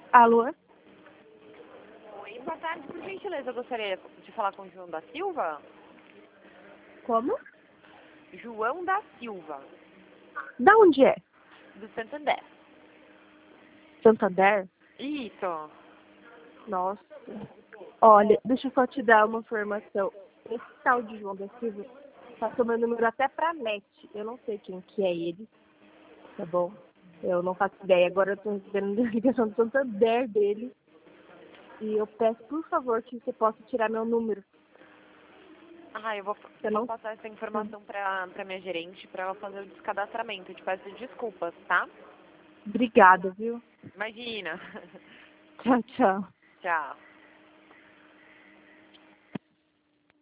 Alô? Oi, boa tarde. Por gentileza, eu gostaria de falar com o João da Silva. Como? João da Silva, Da onde é? do Santander. Santander? Isso. Nossa. Olha, deixa eu só te dar uma informação. Esse tal de João da Silva passou meu número até pra NET. Eu não sei quem que é ele, tá bom? Eu não faço ideia. Agora eu tô recebendo a ligação do Santander dele. E eu peço, por favor, que você possa tirar meu número. Eu vou Você não... passar essa informação pra minha gerente pra ela fazer o descadastramento. Eu te peço desculpas, tá? Obrigada, viu? Imagina. Tchau, tchau. Tchau.